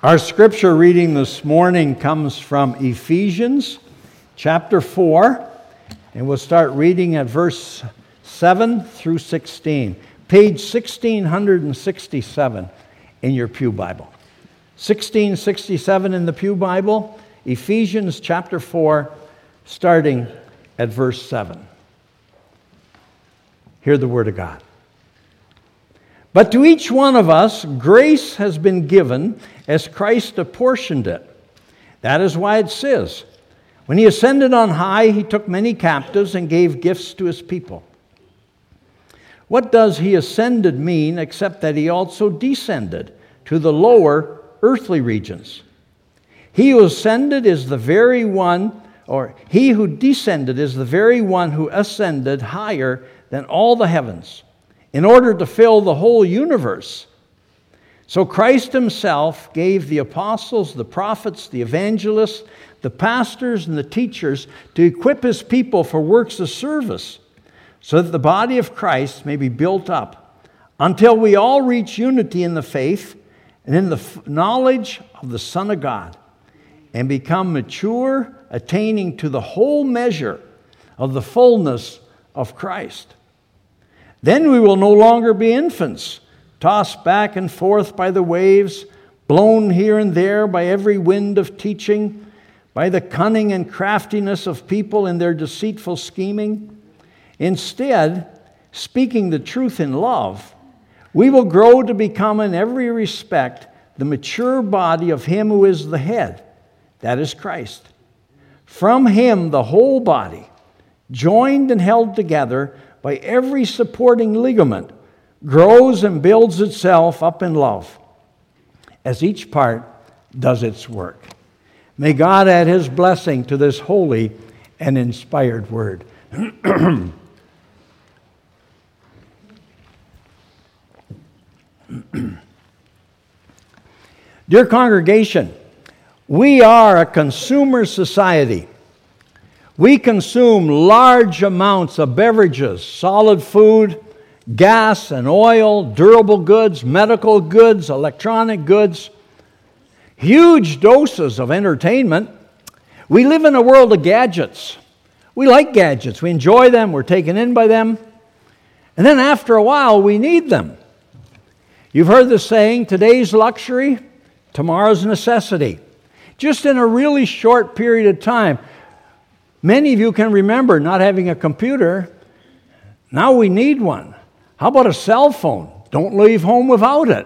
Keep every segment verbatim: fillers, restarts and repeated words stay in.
Our scripture reading this morning comes from Ephesians chapter four, and we'll start reading at verse seven through sixteen. Page sixteen sixty-seven in your Pew Bible. sixteen sixty-seven in the Pew Bible, Ephesians chapter four, starting at verse seven. Hear the word of God. But to each one of us, grace has been given as Christ apportioned it. That is why it says, when he ascended on high, he took many captives and gave gifts to his people. What does he ascended mean except that he also descended to the lower earthly regions? He who ascended is the very one, or he who descended is the very one who ascended higher than all the heavens, in order to fill the whole universe. So Christ himself gave the apostles, the prophets, the evangelists, the pastors, and the teachers to equip his people for works of service, so that the body of Christ may be built up until we all reach unity in the faith and in the f- knowledge of the Son of God, and become mature, attaining to the whole measure of the fullness of Christ. Then we will no longer be infants, tossed back and forth by the waves, blown here and there by every wind of teaching, by the cunning and craftiness of people in their deceitful scheming. Instead, speaking the truth in love, we will grow to become in every respect the mature body of him who is the head, that is Christ. From him the whole body, joined and held together by every supporting ligament, grows and builds itself up in love, as each part does its work. May God add his blessing to this holy and inspired word. Dear congregation, we are a consumer society. We consume large amounts of beverages, solid food, gas and oil, durable goods, medical goods, electronic goods, huge doses of entertainment. We live in a world of gadgets. We like gadgets. We enjoy them. We're taken in by them. And then after a while, we need them. You've heard the saying, today's luxury, tomorrow's necessity. Just in a really short period of time. Many of you can remember not having a computer. Now we need one. How about a cell phone? Don't leave home without it.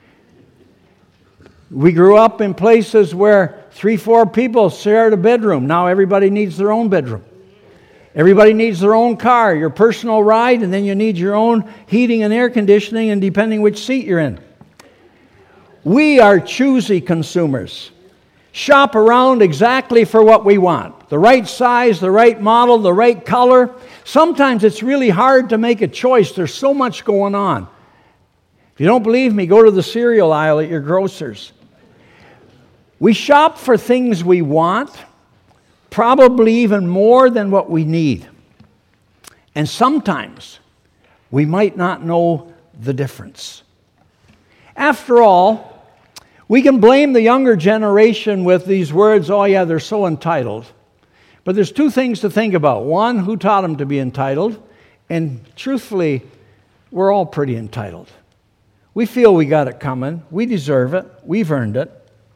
We grew up in places where three, four people shared a bedroom. Now everybody needs their own bedroom. Everybody needs their own car, your personal ride, and then you need your own heating and air conditioning, and depending which seat you're in. We are choosy consumers. Shop around exactly for what we want. The right size, the right model, the right color. Sometimes it's really hard to make a choice. There's so much going on. If you don't believe me, go to the cereal aisle at your grocer's. We shop for things we want, probably even more than what we need. And sometimes we might not know the difference. After all, we can blame the younger generation with these words, oh yeah, they're so entitled. But there's two things to think about. One, who taught them to be entitled? And truthfully, we're all pretty entitled. We feel we got it coming. We deserve it. We've earned it.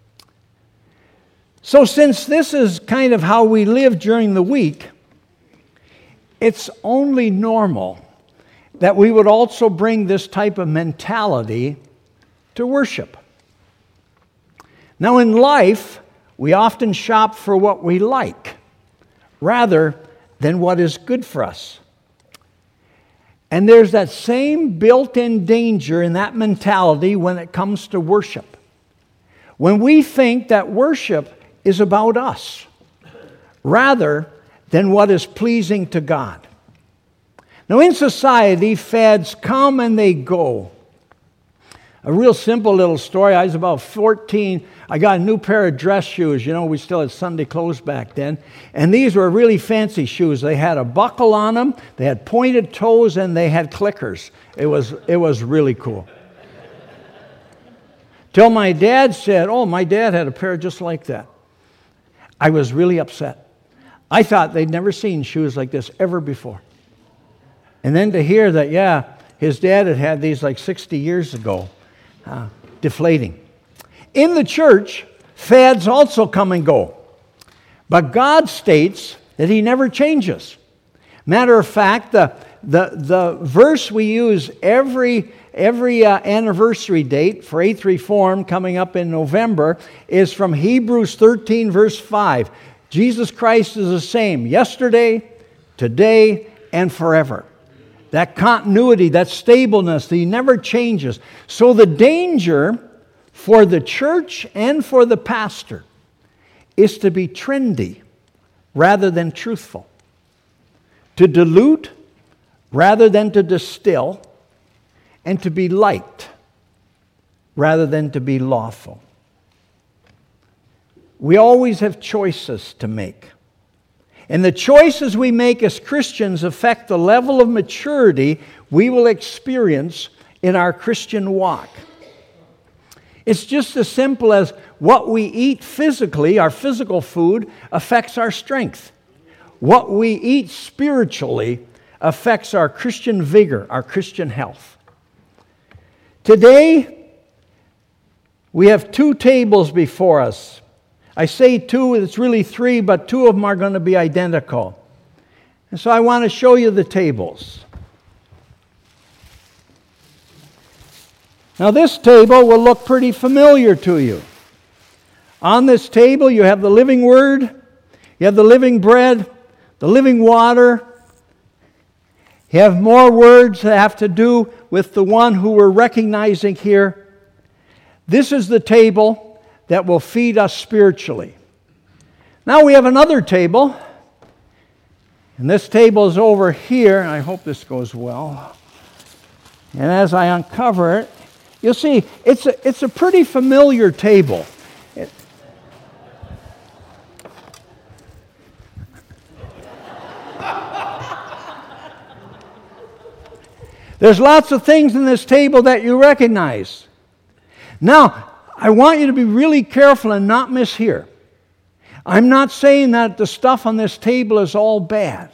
So since this is kind of how we live during the week, it's only normal that we would also bring this type of mentality to worship. Now in life, we often shop for what we like rather than what is good for us. And there's that same built-in danger in that mentality when it comes to worship. When we think that worship is about us rather than what is pleasing to God. Now in society, fads come and they go. A real simple little story. I was about fourteen. I got a new pair of dress shoes. You know, we still had Sunday clothes back then. And these were really fancy shoes. They had a buckle on them. They had pointed toes and they had clickers. It was, it was really cool. Till my dad said, oh, my dad had a pair just like that. I was really upset. I thought they'd never seen shoes like this ever before. And then to hear that, yeah, his dad had had these like sixty years ago, uh, deflating. In the church, fads also come and go. But God states that He never changes. Matter of fact, the, the, the verse we use every, every uh, anniversary date for Eighth Reform coming up in November is from Hebrews thirteen, verse five. Jesus Christ is the same yesterday, today, and forever. That continuity, that stableness, He never changes. So the danger for the church and for the pastor is to be trendy rather than truthful. To dilute rather than to distill, and to be light rather than to be lawful. We always have choices to make. And the choices we make as Christians affect the level of maturity we will experience in our Christian walk. It's just as simple as what we eat physically, our physical food, affects our strength. What we eat spiritually affects our Christian vigor, our Christian health. Today, we have two tables before us. I say two, it's really three, but two of them are going to be identical. And so I want to show you the tables. Now this table will look pretty familiar to you. On this table you have the living Word, you have the living bread, the living water. You have more words that have to do with the one who we're recognizing here. This is the table that will feed us spiritually. Now we have another table. And this table is over here. I hope this goes well. And as I uncover it, you'll see it's a, it's a pretty familiar table. It, There's lots of things in this table that you recognize. Now, I want you to be really careful and not mishear. I'm not saying that the stuff on this table is all bad.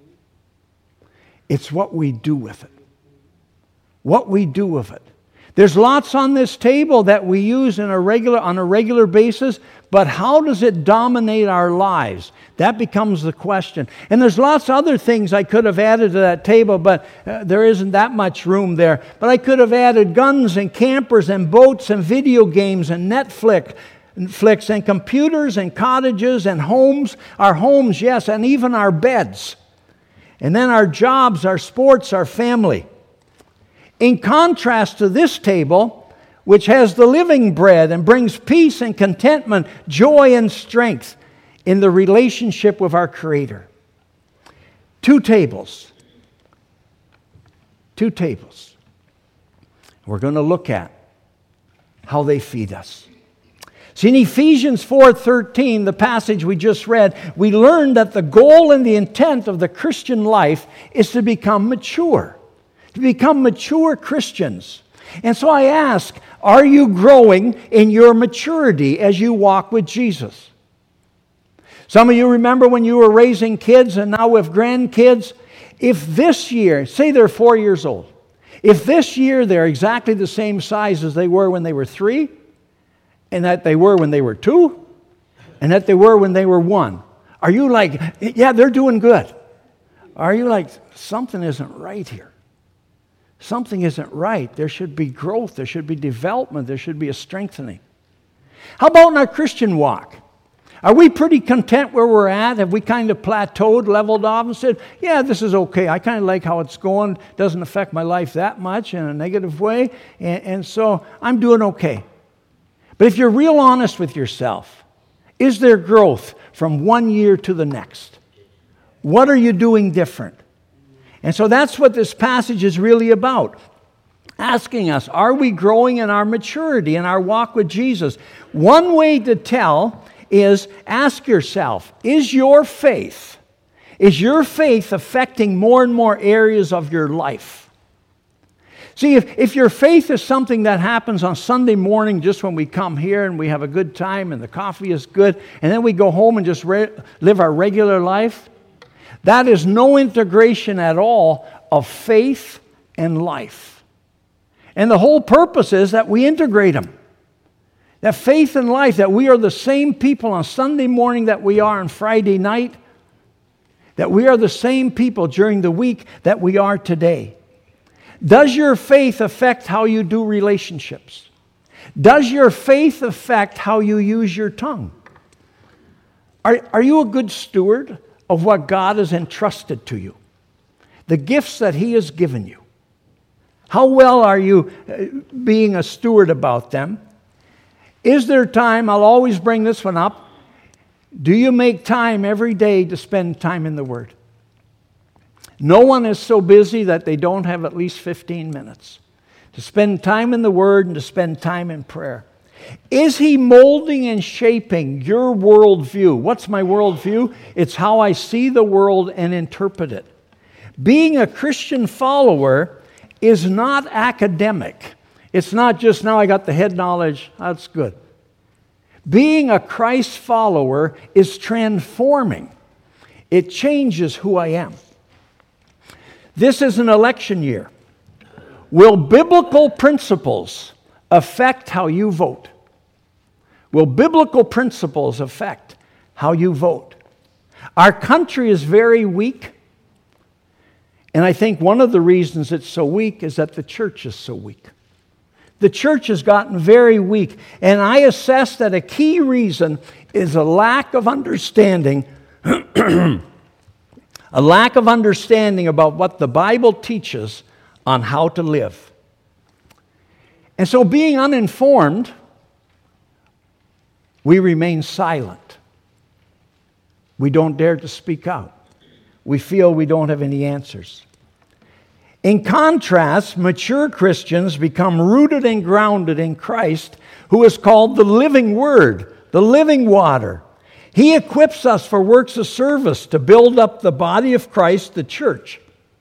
It's what we do with it. What we do with it. There's lots on this table that we use in a regular, on a regular basis, but how does it dominate our lives? That becomes the question. And there's lots of other things I could have added to that table, but uh, there isn't that much room there. But I could have added guns and campers and boats and video games and Netflix, Netflix and computers and cottages and homes. Our homes, yes, and even our beds. And then our jobs, our sports, our family. In contrast to this table, which has the living bread and brings peace and contentment, joy and strength in the relationship with our Creator. Two tables. Two tables. We're going to look at how they feed us. See, in Ephesians four thirteen, the passage we just read, we learned that the goal and the intent of the Christian life is to become mature. To become mature Christians. And so I ask, are you growing in your maturity as you walk with Jesus? Some of you remember when you were raising kids and now with grandkids, if this year, say they're four years old, if this year they're exactly the same size as they were when they were three, and that they were when they were two, and that they were when they were one, are you like, yeah, they're doing good? Are you like, something isn't right here? Something isn't right. There should be growth. There should be development. There should be a strengthening. How about in our Christian walk? Are we pretty content where we're at? Have we kind of plateaued, leveled off, and said, yeah, this is okay. I kind of like how it's going. It doesn't affect my life that much in a negative way. And, and so I'm doing okay. But if you're real honest with yourself, is there growth from one year to the next? What are you doing different? And so that's what this passage is really about. Asking us, are we growing in our maturity, in our walk with Jesus? One way to tell is ask yourself, is your faith, is your faith affecting more and more areas of your life? See, if, if your faith is something that happens on Sunday morning just when we come here and we have a good time and the coffee is good, and then we go home and just re- live our regular life, that is no integration at all of faith and life. And the whole purpose is that we integrate them. That faith and life, that we are the same people on Sunday morning that we are on Friday night, that we are the same people during the week that we are today. Does your faith affect how you do relationships? Does your faith affect how you use your tongue? Are, are you a good steward of what God has entrusted to you? The gifts that He has given you. How well are you being a steward about them? Is there time, I'll always bring this one up, do you make time every day to spend time in the Word? No one is so busy that they don't have at least fifteen minutes to spend time in the Word and to spend time in prayer. Is He molding and shaping your worldview? What's my worldview? It's how I see the world and interpret it. Being a Christian follower is not academic. It's not just, now I got the head knowledge, that's good. Being a Christ follower is transforming. It changes who I am. This is an election year. Will biblical principles affect how you vote? Will biblical principles affect how you vote? Our country is very weak, and I think one of the reasons it's so weak is that the church is so weak. The church has gotten very weak, and I assess that a key reason is a lack of understanding A lack of understanding about what the Bible teaches on how to live. And so being uninformed, we remain silent. We don't dare to speak out. We feel we don't have any answers. In contrast, mature Christians become rooted and grounded in Christ, who is called the living Word, the living water. He equips us for works of service to build up the body of Christ, the church.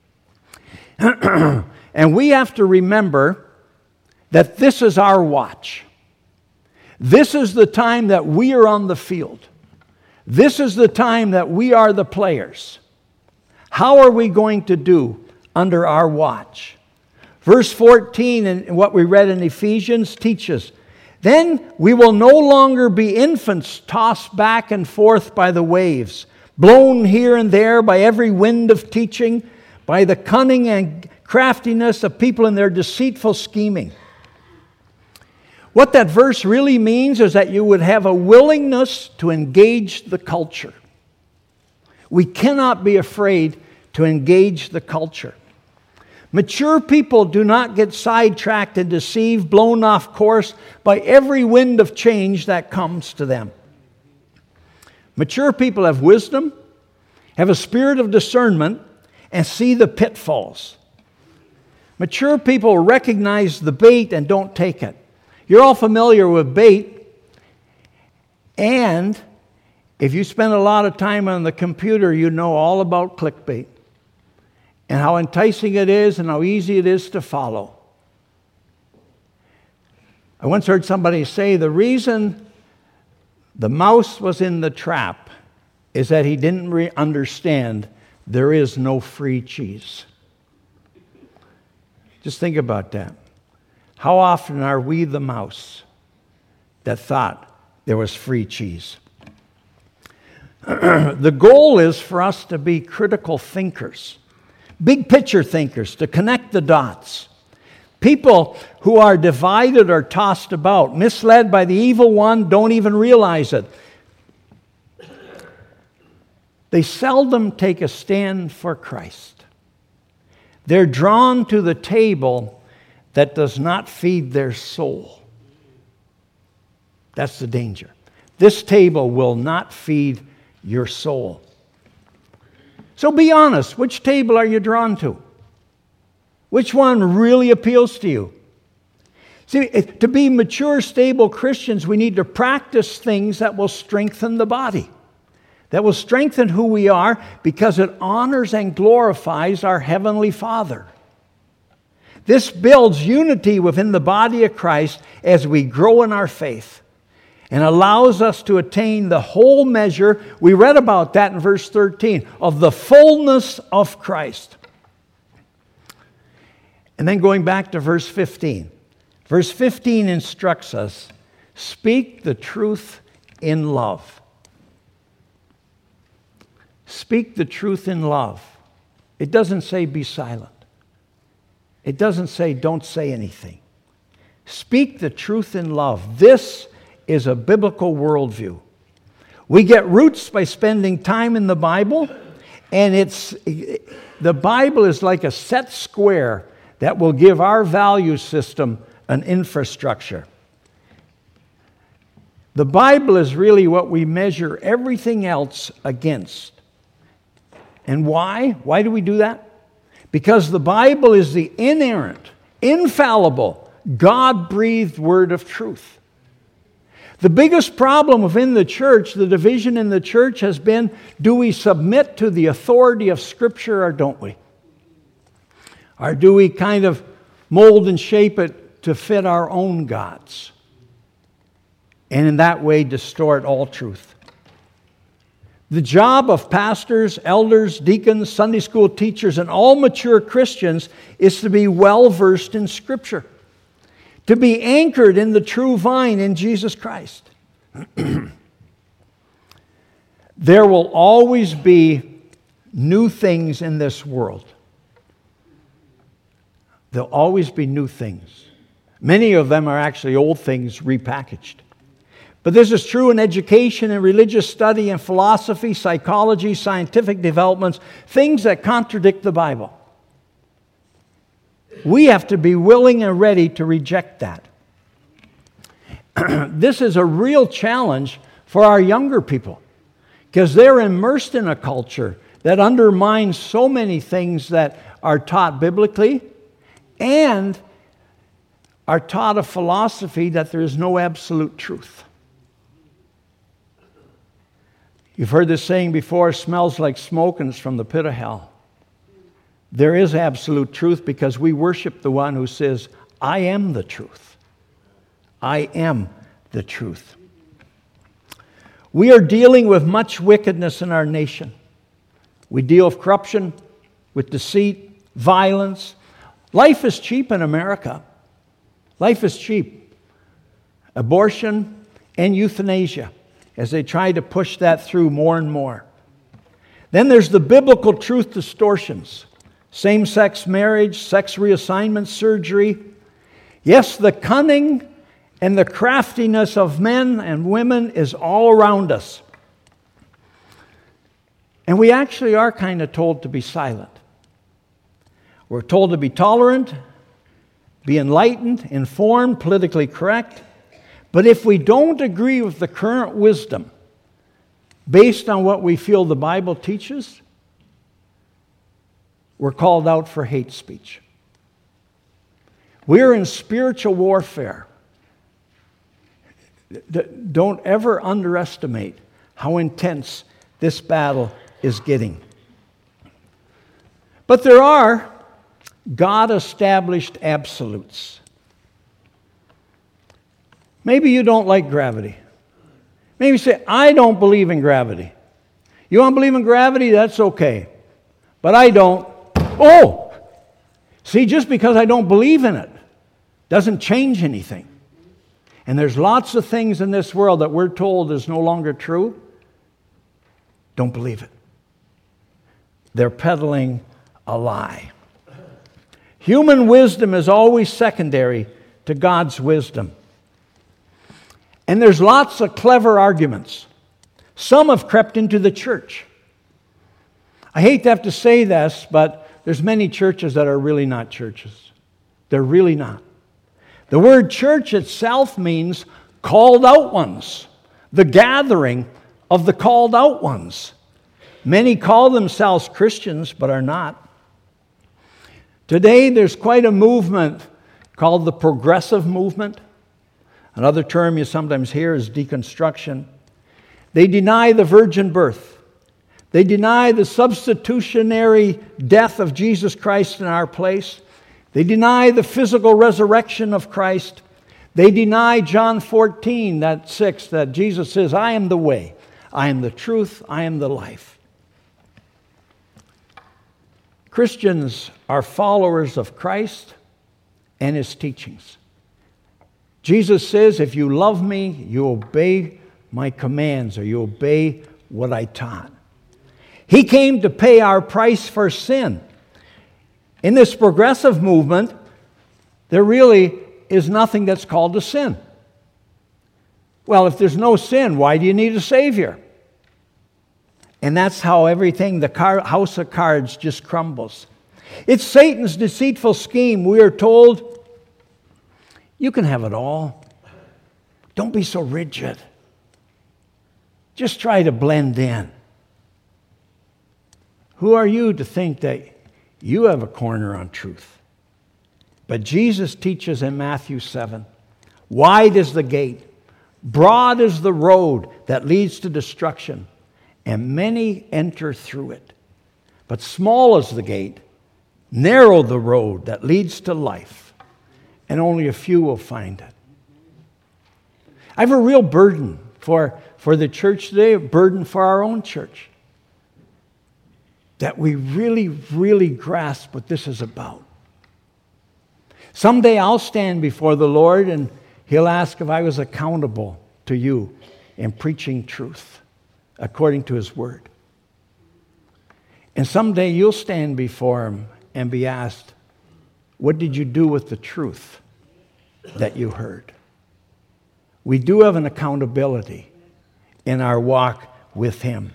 And we have to remember that this is our watch. This is the time that we are on the field. This is the time that we are the players. How are we going to do under our watch? Verse fourteen, and what we read in Ephesians, teaches, then we will no longer be infants tossed back and forth by the waves, blown here and there by every wind of teaching, by the cunning and craftiness of people in their deceitful scheming. What that verse really means is that you would have a willingness to engage the culture. We cannot be afraid to engage the culture. Mature people do not get sidetracked and deceived, blown off course by every wind of change that comes to them. Mature people have wisdom, have a spirit of discernment, and see the pitfalls. Mature people recognize the bait and don't take it. You're all familiar with bait, and if you spend a lot of time on the computer, you know all about clickbait. And how enticing it is and how easy it is to follow. I once heard somebody say the reason the mouse was in the trap is that he didn't re- understand there is no free cheese. Just think about that. How often are we the mouse that thought there was free cheese? The goal is for us to be critical thinkers. Big picture thinkers, to connect the dots. People who are divided or tossed about, misled by the evil one, don't even realize it. They seldom take a stand for Christ. They're drawn to the table that does not feed their soul. That's the danger. This table will not feed your soul. So be honest, which table are you drawn to? Which one really appeals to you? See, to be mature, stable Christians, we need to practice things that will strengthen the body, that will strengthen who we are because it honors and glorifies our Heavenly Father. This builds unity within the body of Christ as we grow in our faith and allows us to attain the whole measure. We read about that in verse thirteen, of the fullness of Christ. And then going back to verse fifteen. Verse fifteen instructs us, speak the truth in love. Speak the truth in love. It doesn't say be silent. It doesn't say don't say anything. Speak the truth in love. This is a biblical worldview. We get roots by spending time in the Bible, and it's the Bible is like a set square that will give our value system an infrastructure. The Bible is really what we measure everything else against. And why? Why do we do that? Because the Bible is the inerrant, infallible, God-breathed word of truth. The biggest problem within the church, the division in the church, has been, do we submit to the authority of Scripture or don't we? Or do we kind of mold and shape it to fit our own gods? And in that way distort all truth. The job of pastors, elders, deacons, Sunday school teachers, and all mature Christians is to be well-versed in Scripture, to be anchored in the true vine in Jesus Christ. There will always be new things in this world. There'll always be new things. Many of them are actually old things repackaged. But this is true in education and religious study and philosophy, psychology, scientific developments, things that contradict the Bible. We have to be willing and ready to reject that. This is a real challenge for our younger people because they're immersed in a culture that undermines so many things that are taught biblically and are taught a philosophy that there is no absolute truth. You've heard this saying before, smells like smoke and it's from the pit of hell. There is absolute truth because we worship the one who says, I am the truth. I am the truth. We are dealing with much wickedness in our nation. We deal with corruption, with deceit, violence. Life is cheap in America. Life is cheap. Abortion and euthanasia, as they try to push that through more and more. Then there's the biblical truth distortions. Same-sex marriage, sex reassignment surgery. Yes, the cunning and the craftiness of men and women is all around us. And we actually are kind of told to be silent. We're told to be tolerant, be enlightened, informed, politically correct. But if we don't agree with the current wisdom based on what we feel the Bible teaches, we're called out for hate speech. We're in spiritual warfare. Don't ever underestimate how intense this battle is getting. But there are God-established absolutes. Maybe you don't like gravity. Maybe you say, I don't believe in gravity. You don't believe in gravity? That's okay. But I don't. Oh! See, just because I don't believe in it doesn't change anything. And there's lots of things in this world that we're told is no longer true. Don't believe it. They're peddling a lie. Human wisdom is always secondary to God's wisdom. And there's lots of clever arguments. Some have crept into the church. I hate to have to say this, but there's many churches that are really not churches. They're really not. The word church itself means called out ones, the gathering of the called out ones. Many call themselves Christians, but are not. Today, there's quite a movement called the progressive movement. Another term you sometimes hear is deconstruction. They deny the virgin birth. They deny the substitutionary death of Jesus Christ in our place. They deny the physical resurrection of Christ. They deny John fourteen, that six, that Jesus says, I am the way, I am the truth, I am the life. Christians are followers of Christ and His teachings. Jesus says, if you love me, you obey my commands, or you obey what I taught. He came to pay our price for sin. In this progressive movement, there really is nothing that's called a sin. Well, if there's no sin, why do you need a Savior? And that's how everything, the car, house of cards just crumbles. It's Satan's deceitful scheme. We are told, you can have it all. Don't be so rigid. Just try to blend in. Who are you to think that you have a corner on truth? But Jesus teaches in Matthew seven, wide is the gate, broad is the road that leads to destruction, and many enter through it. But small is the gate, narrow the road that leads to life, and only a few will find it. I have a real burden for, for the church today, a burden for our own church, that we really, really grasp what this is about. Someday I'll stand before the Lord and He'll ask if I was accountable to you in preaching truth according to His Word. And someday you'll stand before Him and be asked, what did you do with the truth that you heard? We do have an accountability in our walk with Him.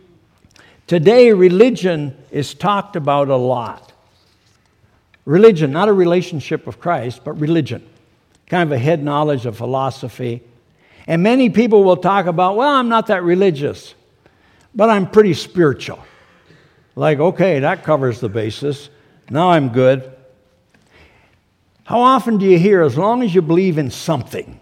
Today, religion is talked about a lot. Religion, not a relationship with Christ, but religion. Kind of a head knowledge of philosophy. And many people will talk about, well, I'm not that religious, but I'm pretty spiritual. Like, okay, that covers the basis. Now I'm good. How often do you hear, as long as you believe in something,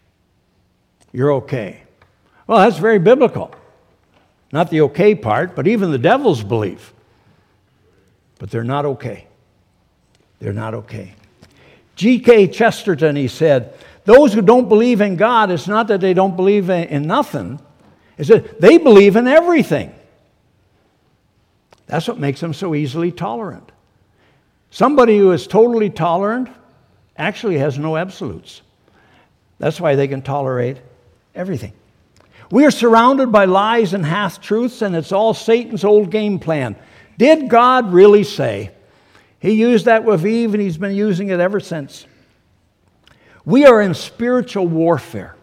you're okay? Well, that's very biblical. Not the okay part, but even the devils believe. But they're not okay. They're not okay. G K Chesterton, he said, those who don't believe in God, it's not that they don't believe in nothing. It's that they believe in everything. That's what makes them so easily tolerant. Somebody who is totally tolerant actually has no absolutes. That's why they can tolerate everything. We are surrounded by lies and half-truths, and it's all Satan's old game plan. Did God really say? He used that with Eve, and He's been using it ever since. We are in spiritual warfare,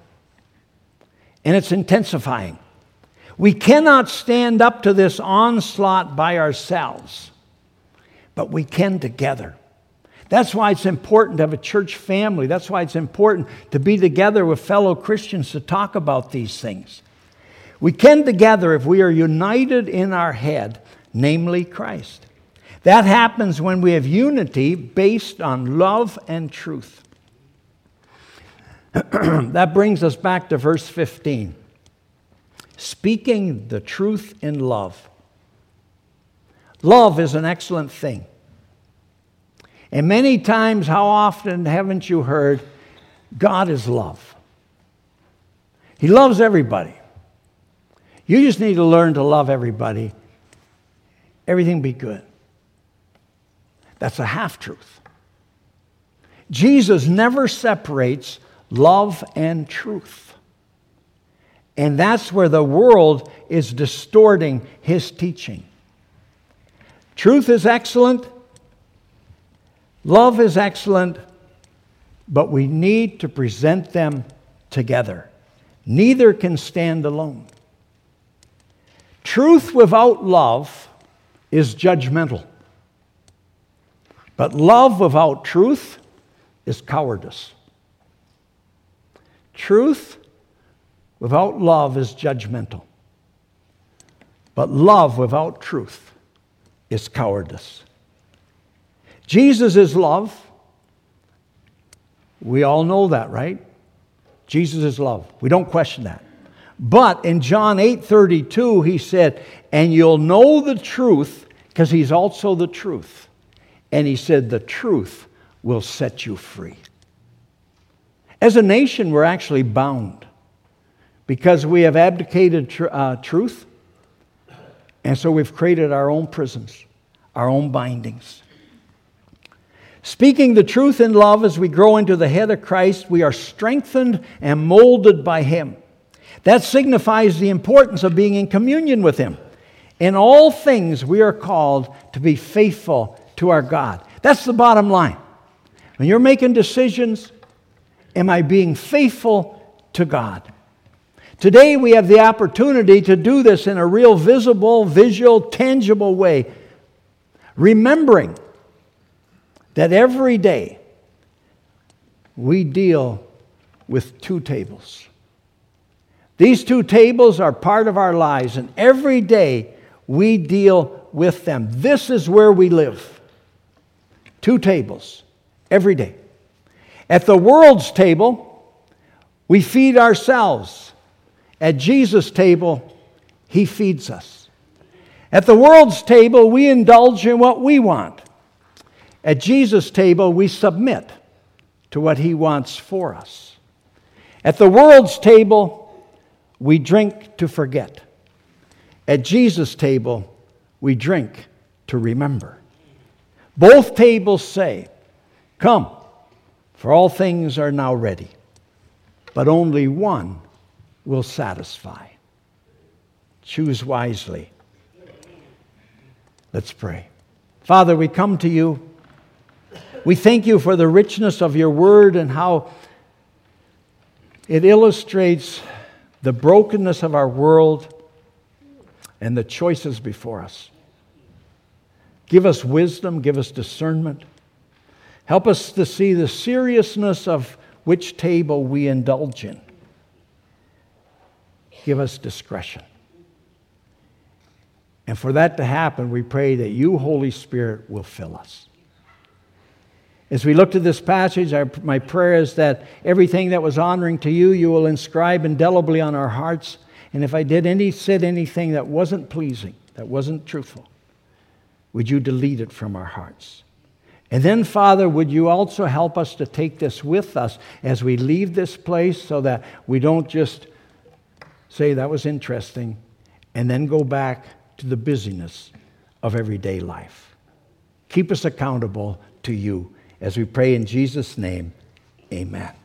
and it's intensifying. We cannot stand up to this onslaught by ourselves, but we can together. That's why it's important to have a church family. That's why it's important to be together with fellow Christians to talk about these things. We can together if we are united in our head, namely Christ. That happens when we have unity based on love and truth. That brings us back to verse fifteen. Speaking the truth in love. Love is an excellent thing. And many times, how often haven't you heard, God is love. He loves everybody. You just need to learn to love everybody. Everything will be good. That's a half-truth. Jesus never separates love and truth. And that's where the world is distorting His teaching. Truth is excellent. Love is excellent. But we need to present them together. Neither can stand alone. Truth without love is judgmental. But love without truth is cowardice. Truth without love is judgmental. But love without truth is cowardice. Jesus is love. We all know that, right? Jesus is love. We don't question that. But in John eight thirty-two, He said, and you'll know the truth, because He's also the truth. And He said, the truth will set you free. As a nation, we're actually bound because we have abdicated tr- uh, truth, and so we've created our own prisons, our own bindings. Speaking the truth in love as we grow into the head of Christ, we are strengthened and molded by Him. That signifies the importance of being in communion with Him. In all things, we are called to be faithful to our God. That's the bottom line. When you're making decisions, am I being faithful to God? Today, we have the opportunity to do this in a real visible, visual, tangible way. Remembering that every day we deal with two tables. These two tables are part of our lives, and every day we deal with them. This is where we live. Two tables, every day. At the world's table, we feed ourselves. At Jesus' table, He feeds us. At the world's table, we indulge in what we want. At Jesus' table, we submit to what He wants for us. At the world's table, we drink to forget. At Jesus' table, we drink to remember. Both tables say, "Come, for all things are now ready." But only one will satisfy. Choose wisely. Let's pray. Father, we come to You. We thank You for the richness of Your word and how it illustrates the brokenness of our world and the choices before us. Give us wisdom, give us discernment. Help us to see the seriousness of which table we indulge in. Give us discretion. And for that to happen, we pray that You, Holy Spirit, will fill us. As we look to this passage, our, my prayer is that everything that was honoring to You, You will inscribe indelibly on our hearts. And if I did any, said anything that wasn't pleasing, that wasn't truthful, would You delete it from our hearts? And then, Father, would You also help us to take this with us as we leave this place so that we don't just say, "That was interesting," and then go back to the busyness of everyday life. Keep us accountable to You as we pray in Jesus' name. Amen.